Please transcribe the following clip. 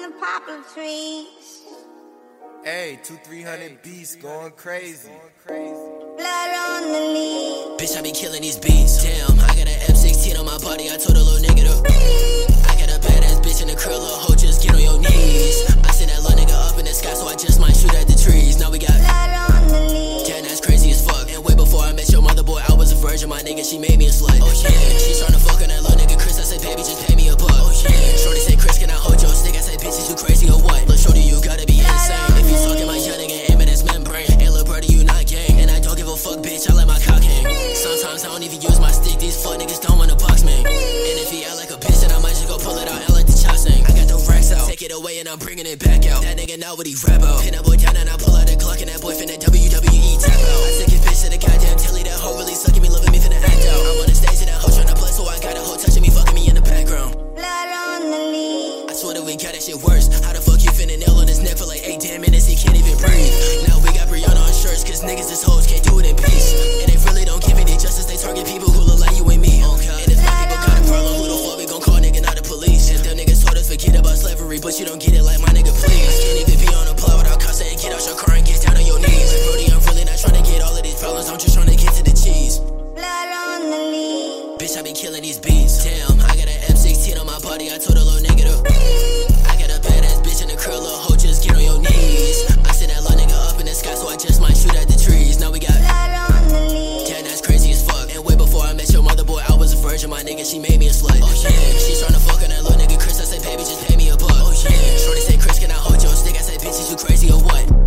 the poplar trees. Hey, 200-300 beats going crazy. Blood on the leaves. Bitch, I be killing these beats. Damn, I got an M16 on my body. I told a little nigga to I got a badass bitch in the curl, little hoe, just get on your knees. I sent that little nigga up in the sky, so I just might shoot at the trees. Now we got blood on the leaves. damn, that's crazy as fuck. And way before I met your mother, boy, I was a virgin. My nigga, she made me a slut. Oh yeah, she's tryna fuck on that little nigga Chris. I said, baby, just pay me a buck. Oh yeah, shorty say, Chris, can I hold your stick? I said, bitch, is you crazy or what? Lil' shorty, you gotta be insane. If you talking my young nigga, aim at his membrane. And lil' brother, you not gang. And I don't give a fuck, bitch, I let my cock hang. Sometimes I don't even use my stick. These fuck niggas don't wanna box me. And if he act like a bitch, then I might just go pull it out and let the chop sing. I got the racks out, take it away and I'm bringing it back out. That nigga know what he rap out. Pin that boy down and I pull out the Glock and that boy finna WWE tap out. I took his bitch to the goddamn telly, that hoe really sucking me, loving me, finna act out. I'm on the stage and that hoe tryna play, so I got a hoe touching me, fucking me in the background. Blood on the leaves. I swear that we got that shit worse. How the fuck you finna nail on his neck for like 8 damn minutes, he can't even breathe. Now we got Brianna on shirts, cause niggas is hoes, can't do it in peace. And they really don't give any justice, they target people who look like you and me. And if my people got a problem, who the fuck we gon' call, nigga, not the police? And them niggas told us forget about slavery, but you don't get it like my nigga, please. Can't even be on a plot without cussing and get out your car and get down on your knees. Like, Brody, I'm really not tryna get all of these problems, I'm just tryna get to the cheese. Blood on the leaves. Bitch, I be killing these beats. Damn, I got an M16 on my body, I told a little nigga to I got a badass bitch in the curl, little hoe, just get on your knees. I sent that little nigga up in the sky, so I just might shoot at the trees. Now we got Blood on the leaves. damn, that's crazy as fuck. And way before I met your mother, boy, I was a virgin. My nigga, she made me a slut. Oh yeah, she's tryna fuck on that little nigga Chris. I said, baby, just pay me a buck. Oh yeah, shorty say, Chris, can I hold your stick? I said, bitch, is you crazy or what?